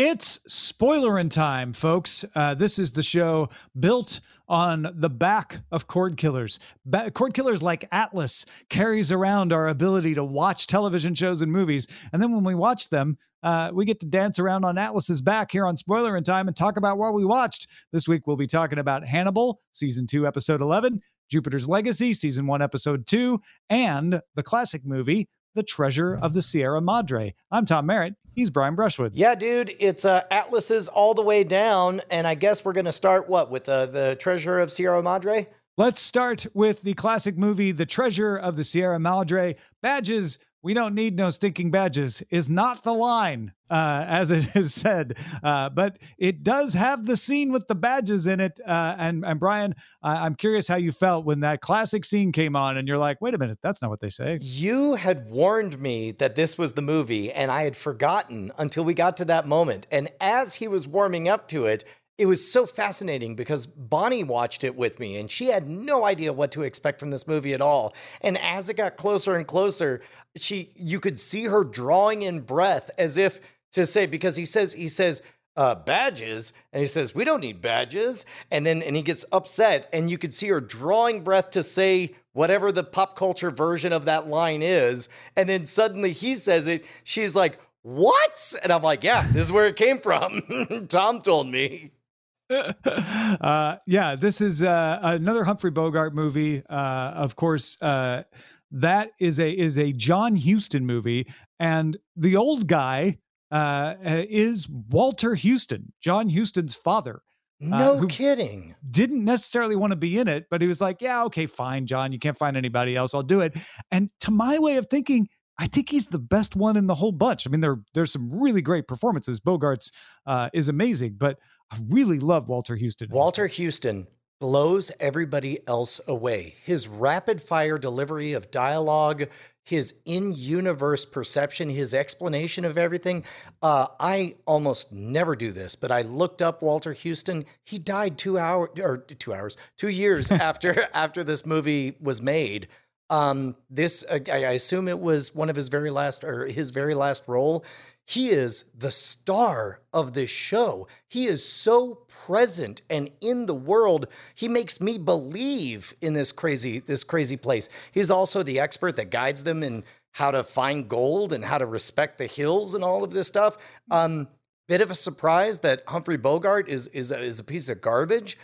It's spoilerin' time, folks. This is the show built on the back of cord killers. Cord killers like Atlas carries around our ability to watch television shows and movies. And then when we watch them, we get to dance around on Atlas's back here on Spoilerin' Time and talk about what we watched. This week, we'll be talking about Hannibal, Season 2, Episode 11, Jupiter's Legacy, Season 1, Episode 2, and the classic movie, The Treasure of the Sierra Madre. I'm Tom Merritt. He's Brian Brushwood. Yeah, dude, it's Atlas's all the way down, and I guess we're going to start, with the Treasure of Sierra Madre? Let's start with the classic movie, The Treasure of the Sierra Madre. Badges, we don't need no stinking badges, is not the line, as it is said. But it does have the scene with the badges in it. And Brian, I'm curious how you felt when that classic scene came on and you're like, wait a minute, that's not what they say. You had warned me that this was the movie, and I had forgotten until we got to that moment. And as he was warming up to it, it was so fascinating because Bonnie watched it with me and she had no idea what to expect from this movie at all. And as it got closer and closer, you could see her drawing in breath as if to say, because he says, badges. And he says, we don't need badges. And he gets upset and you could see her drawing breath to say whatever the pop culture version of that line is. And then suddenly he says it. She's like, what? And I'm like, yeah, this is where it came from. Tom told me. This is another Humphrey Bogart movie. Of course, that is a John Huston movie, and the old guy is Walter Huston, John Huston's father. No kidding. Didn't necessarily want to be in it, but he was like, yeah, okay, fine, John, you can't find anybody else, I'll do it. And to my way of thinking, I think he's the best one in the whole bunch. I mean, there's some really great performances. Bogart's is amazing, but I really love Walter Huston. Walter Huston blows everybody else away. His rapid fire delivery of dialogue, his in-universe perception, his explanation of everything. I almost never do this, but I looked up Walter Huston. He died 2 years after this movie was made. I assume it was one of his very last role. He is the star of this show. He is so present and in the world. He makes me believe in this crazy place. He's also the expert that guides them in how to find gold and how to respect the hills and all of this stuff. Bit of a surprise that Humphrey Bogart is a piece of garbage.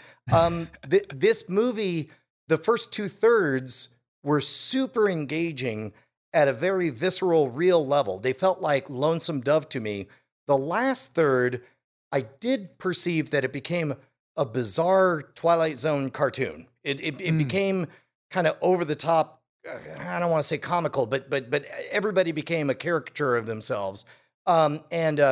This movie, the first 2/3 were super engaging at a very visceral, real level. They felt like Lonesome Dove to me. The last third, I did perceive that it became a bizarre Twilight Zone cartoon. It became kind of over the top. I don't want to say comical, but everybody became a caricature of themselves. But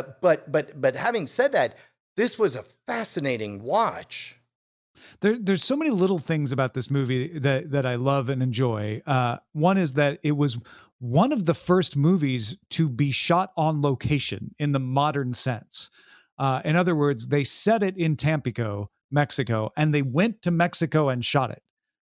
having said that, this was a fascinating watch. There's so many little things about this movie that I love and enjoy. One is that it was one of the first movies to be shot on location in the modern sense. In other words, they set it in Tampico, Mexico, and they went to Mexico and shot it.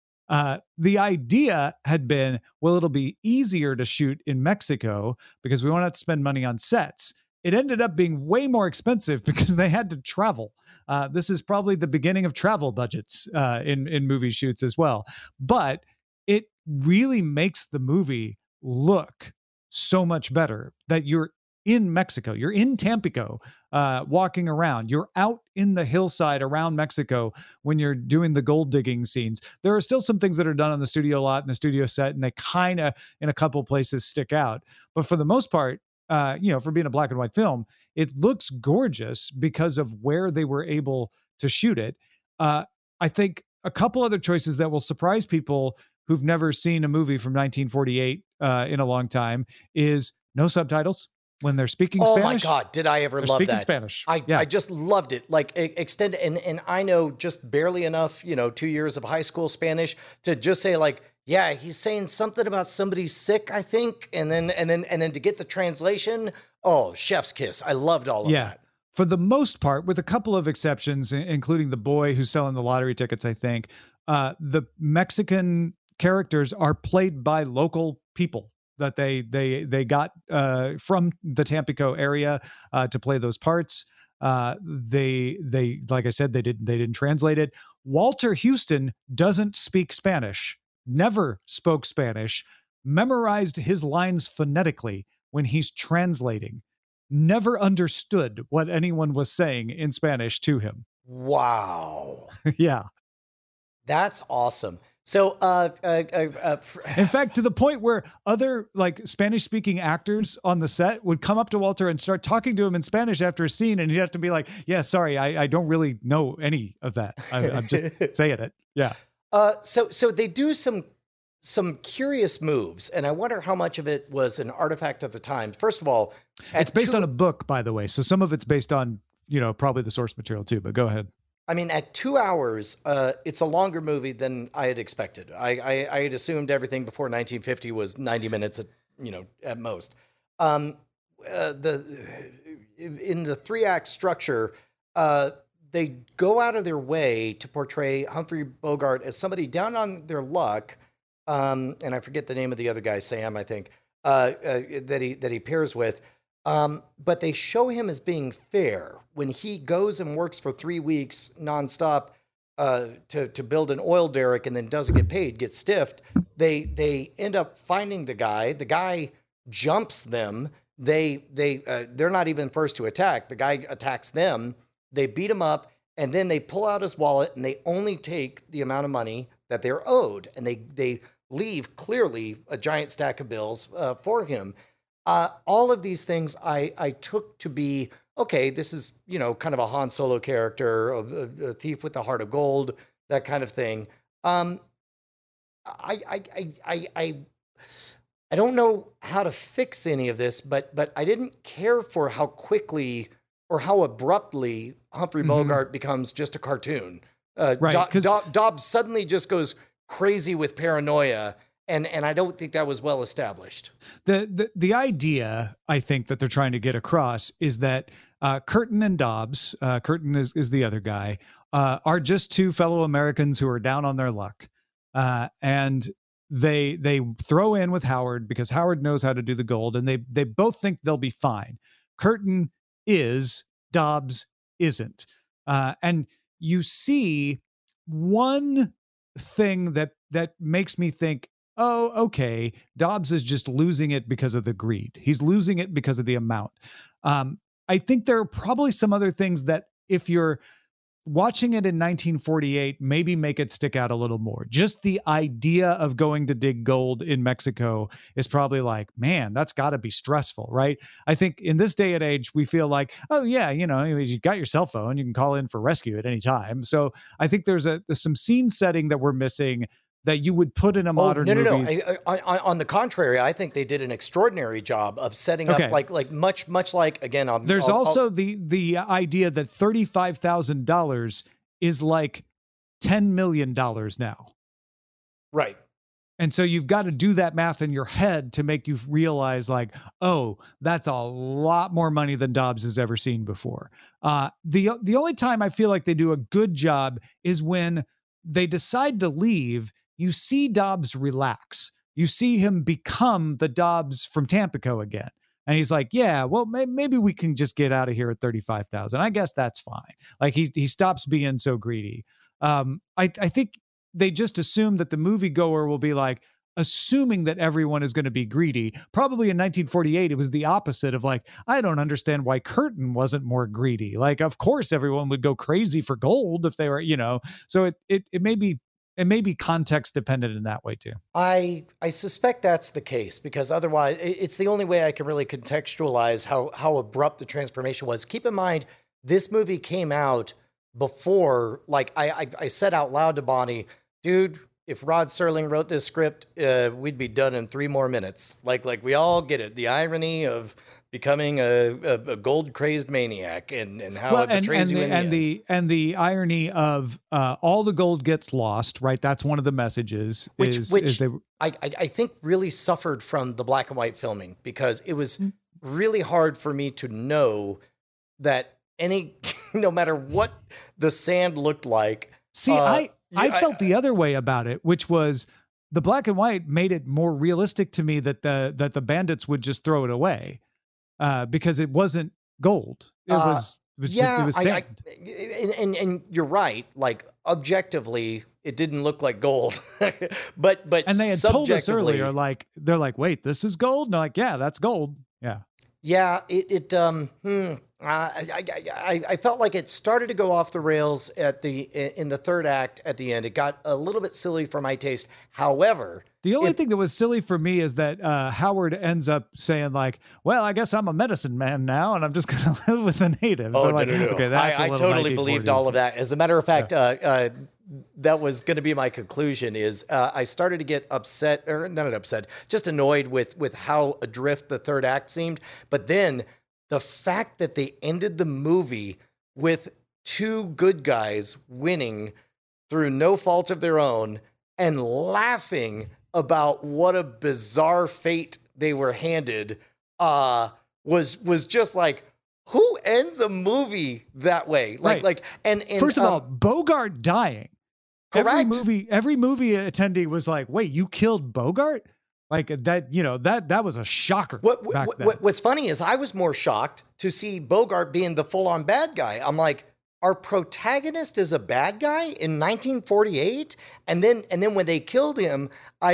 The idea had been, well, it'll be easier to shoot in Mexico because we won't have to spend money on sets. It ended up being way more expensive because they had to travel. This is probably the beginning of travel budgets in movie shoots as well. But it really makes the movie look so much better that you're in Mexico. You're in Tampico, walking around. You're out in the hillside around Mexico when you're doing the gold digging scenes. There are still some things that are done on the studio lot and the studio set, and they kind of, in a couple places, stick out. But for the most part, for being a black and white film, it looks gorgeous because of where they were able to shoot it. I think a couple other choices that will surprise people who've never seen a movie from 1948 in a long time is no subtitles when they're speaking Spanish. Oh my God, did I ever love that? Speaking Spanish. I just loved it. Like extended, and I know just barely enough, 2 years of high school Spanish to just say like, yeah, he's saying something about somebody sick, I think. And then to get the translation, oh, chef's kiss. I loved all of that. For the most part, with a couple of exceptions, including the boy who's selling the lottery tickets, I think, the Mexican characters are played by local people that they got from the Tampico area to play those parts. They like I said, they didn't translate it. Walter Houston doesn't speak Spanish, never spoke Spanish, memorized his lines phonetically when he's translating, never understood what anyone was saying in Spanish to him. Wow. Yeah. That's awesome. So, In fact, to the point where other like Spanish speaking actors on the set would come up to Walter and start talking to him in Spanish after a scene. And he'd have to be like, yeah, sorry, I don't really know any of that. I'm just saying it. Yeah. So they do some curious moves, and I wonder how much of it was an artifact of the time. First of all, it's based on a book, by the way. So some of it's based on, probably the source material too, but go ahead. I mean, at 2 hours, it's a longer movie than I had expected. I had assumed everything before 1950 was 90 minutes at most. In the 3-act structure, they go out of their way to portray Humphrey Bogart as somebody down on their luck. And I forget the name of the other guy, Sam, I think, that he pairs with. But they show him as being fair when he goes and works for 3 weeks nonstop to build an oil derrick and then doesn't get paid, gets stiffed. They end up finding the guy. The guy jumps them. They're not even first to attack. The guy attacks them. They beat him up, and then they pull out his wallet and they only take the amount of money that they're owed, and they leave clearly a giant stack of bills for him. All of these things I took to be, okay, this is, kind of a Han Solo character, a thief with the heart of gold, that kind of thing. I don't know how to fix any of this, but I didn't care for how quickly or how abruptly Humphrey Bogart becomes just a cartoon. Right. Dobbs suddenly just goes crazy with paranoia. And I don't think that was well established. The idea, I think, that they're trying to get across is that Curtin and Dobbs, Curtin is the other guy, are just two fellow Americans who are down on their luck. And they throw in with Howard because Howard knows how to do the gold, and they both think they'll be fine. Curtin is, Dobbs isn't. And you see one thing that makes me think, oh, okay, Dobbs is just losing it because of the greed. He's losing it because of the amount. I think there are probably some other things that, if you're watching it in 1948, maybe make it stick out a little more. Just the idea of going to dig gold in Mexico is probably like, man, that's got to be stressful, right? I think in this day and age, we feel like, oh yeah, you got your cell phone, you can call in for rescue at any time. So I think there's some scene setting that we're missing that you would put in a modern movie. No. On the contrary, I think they did an extraordinary job of setting up like much like, again. There's also the idea that $35,000 is like $10 million now. Right. And so you've got to do that math in your head to make you realize, like, oh, that's a lot more money than Dobbs has ever seen before. The only time I feel like they do a good job is when they decide to leave. You see Dobbs relax. You see him become the Dobbs from Tampico again. And he's like, yeah, well, maybe we can just get out of here at 35,000. I guess that's fine. Like he stops being so greedy. I think they just assume that the moviegoer will be like, assuming that everyone is going to be greedy. Probably in 1948, it was the opposite of like, I don't understand why Curtin wasn't more greedy. Like, of course, everyone would go crazy for gold if they were, so it may be context dependent in that way too. I suspect that's the case, because otherwise it's the only way I can really contextualize how abrupt the transformation was. Keep in mind, this movie came out before, like I said out loud to Bonnie, dude, if Rod Serling wrote this script, we'd be done in 3 more minutes. Like we all get it. The irony of becoming a gold crazed maniac and how it betrays you in the end. And the irony of all the gold gets lost, right? That's one of the messages. Which I think really suffered from the black and white filming, because it was really hard for me to know that no matter what the sand looked like. See, I felt the other way about it, which was the black and white made it more realistic to me that the bandits would just throw it away because it wasn't gold. It was Yeah, it was sand. And you're right. Like objectively, it didn't look like gold, but And they had told us subjectively, earlier, like they're like, wait, this is gold. And they're like, yeah, that's gold. Yeah. yeah, I felt like it started to go off the rails in the third act at the end. It got a little bit silly for my taste. However, The only thing that was silly for me is that Howard ends up saying like, "Well, I guess I'm a medicine man now, and I'm just going to live with the natives." oh, I'm like, no. okay, that's I totally believed all of that. As a matter of fact, that was going to be my conclusion. Is I started to get upset, or not upset, just annoyed with how adrift the third act seemed. But then the fact that they ended the movie with two good guys winning through no fault of their own and laughing about what a bizarre fate they were handed was just like, who ends a movie that way? Like, Right. and First of all, Bogart dying. correct. Every movie attendee was like, "Wait, you killed Bogart?" Like that, that was a shocker back then. What's funny is I was more shocked to see Bogart being the full-on bad guy. I'm like, our protagonist is a bad guy in 1948, and then when they killed him,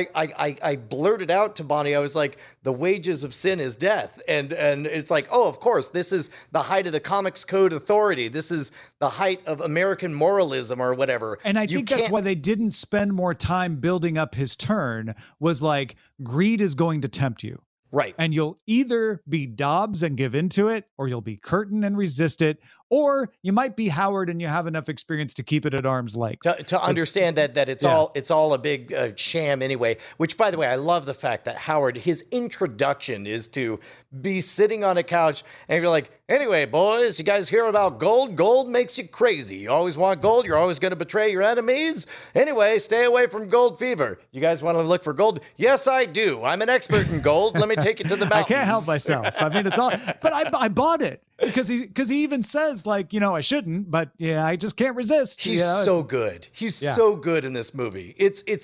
I blurted out to Bonnie, I was like, the wages of sin is death, and it's like, oh, of course, this is the height of the Comics Code Authority, this is the height of American moralism or whatever. And I think that's why they didn't spend more time building up his turn, was like, greed is going to tempt you. Right. And you'll either be Dobbs and give into it, or you'll be Curtin and resist it, or you might be Howard and you have enough experience to keep it at arm's length. To understand that it's all a big sham anyway. Which, by the way, I love the fact that Howard, his introduction is to be sitting on a couch and you're like, anyway, boys, you guys hear about gold? Gold makes you crazy. You always want gold. You're always going to betray your enemies. Anyway, stay away from gold fever. You guys want to look for gold? Yes, I do. I'm an expert in gold. Let me take you to the mountains. I can't help myself. I mean, it's all, but I bought it because he even says like, I shouldn't, but I just can't resist. He's so good. He's so good in this movie.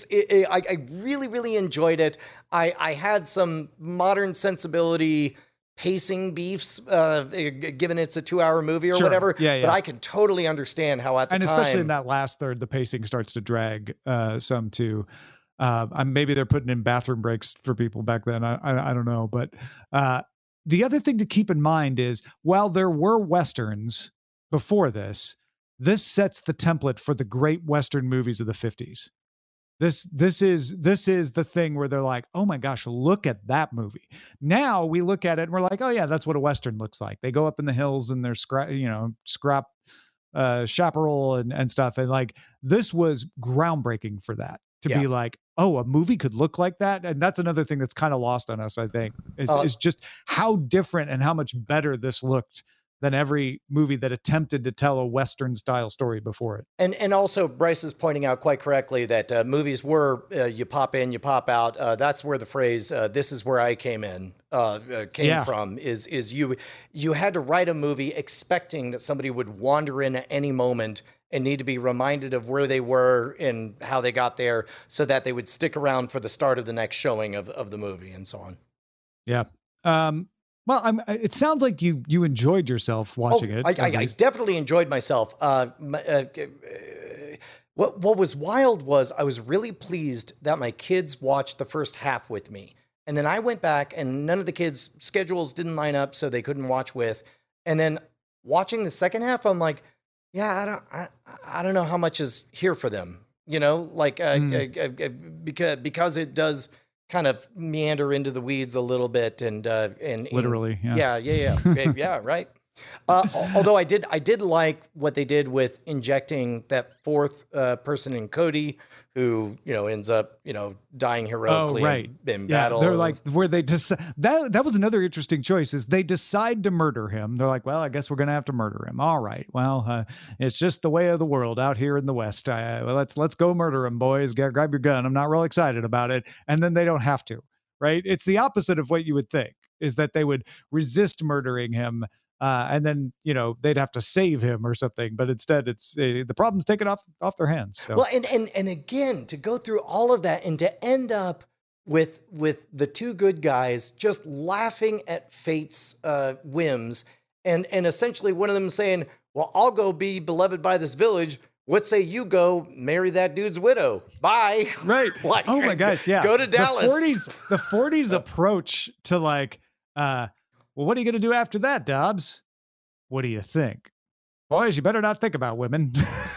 I really, really enjoyed it. I had some modern sensibility pacing beefs, given it's a 2-hour movie or whatever. Yeah. But I can totally understand how at the time, especially in that last third, the pacing starts to drag some too. Maybe they're putting in bathroom breaks for people back then. I don't know. But the other thing to keep in mind is, while there were Westerns before this sets the template for the great Western movies of the 50s. This is the thing where they're like, oh my gosh, look at that movie. Now we look at it and we're like, oh yeah, that's what a Western looks like. They go up in the hills and they're scrap chaparral and stuff. And like, this was groundbreaking for that, to be like, oh, a movie could look like that. And that's another thing that's kind of lost on us, I think, is just how different and how much better this looked than every movie that attempted to tell a Western style story before it. And also Bryce is pointing out quite correctly that movies were you pop in, you pop out. That's where the phrase "this is where I came in" came from. Is you had to write a movie expecting that somebody would wander in at any moment and need to be reminded of where they were and how they got there, so that they would stick around for the start of the next showing of the movie and so on. Yeah. Well, it sounds like you enjoyed yourself watching it. I definitely enjoyed myself. What was wild was I was really pleased that my kids watched the first half with me. And then I went back and none of the kids' schedules didn't line up, so they couldn't watch with. And then watching the second half, I'm like, yeah, I don't know how much is here for them, because it does kind of meander into the weeds a little bit, and literally, yeah, right. Although I did like what they did with injecting that fourth person in Cody, who ends up dying heroically in battle. They're like, where they just that was another interesting choice, is they decide to murder him. They're like, well, I guess we're gonna have to murder him. All right, well, it's just the way of the world out here in the West. Let's go murder him, boys. Grab your gun. I'm not real excited about it. And then they don't have to, right? It's the opposite of what you would think, is that they would resist murdering him. And then, they'd have to save him or something, but instead it's the problem's taken off their hands. So. Well, and again, to go through all of that and to end up with the two good guys just laughing at fate's whims and essentially one of them saying, well, I'll go be beloved by this village. What say you go marry that dude's widow? Bye. Right. Like, oh my gosh. Yeah. Go to Dallas. The 40s approach to like, well, what are you going to do after that, Dobbs? What do you think? Boys, you better not think about women.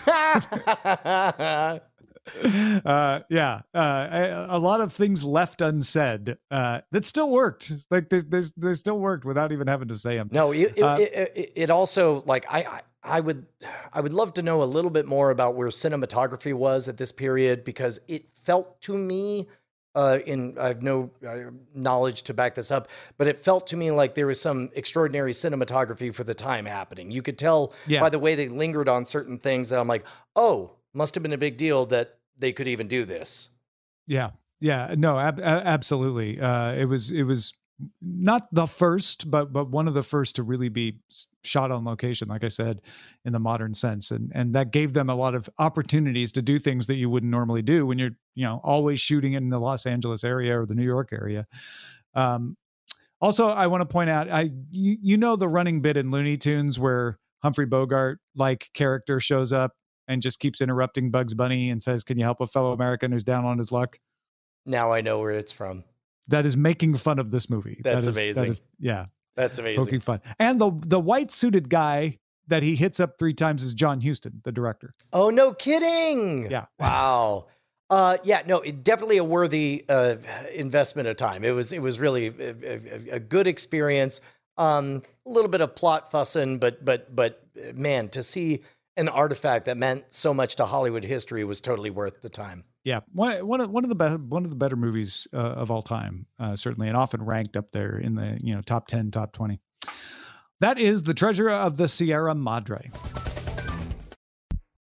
A lot of things left unsaid that still worked. Like they still worked without even having to say them. No, it also, like, I would love to know a little bit more about where cinematography was at this period, because it felt to me, I have no knowledge to back this up, but it felt to me like there was some extraordinary cinematography for the time happening. You could tell by the way they lingered on certain things that I'm like, oh, must have been a big deal that they could even do this. Yeah. No, absolutely. It was not the first, but one of the first to really be shot on location, like I said, in the modern sense. And that gave them a lot of opportunities to do things that you wouldn't normally do when you're, always shooting in the Los Angeles area or the New York area. Also, I want to point out, the running bit in Looney Tunes where Humphrey Bogart like character shows up and just keeps interrupting Bugs Bunny and says, "Can you help a fellow American who's down on his luck?" Now I know where it's from. That is making fun of this movie. That's amazing. That's amazing. Poking fun. And the white suited guy that he hits up 3 times is John Huston, the director. Oh, no kidding. Yeah. Wow. It definitely a worthy investment of time. It was really a good experience. A little bit of plot fussing, but man, to see an artifact that meant so much to Hollywood history was totally worth the time. Yeah, one of the better movies of all time, certainly, and often ranked up there in the top 10, top 20. That is The Treasure of the Sierra Madre.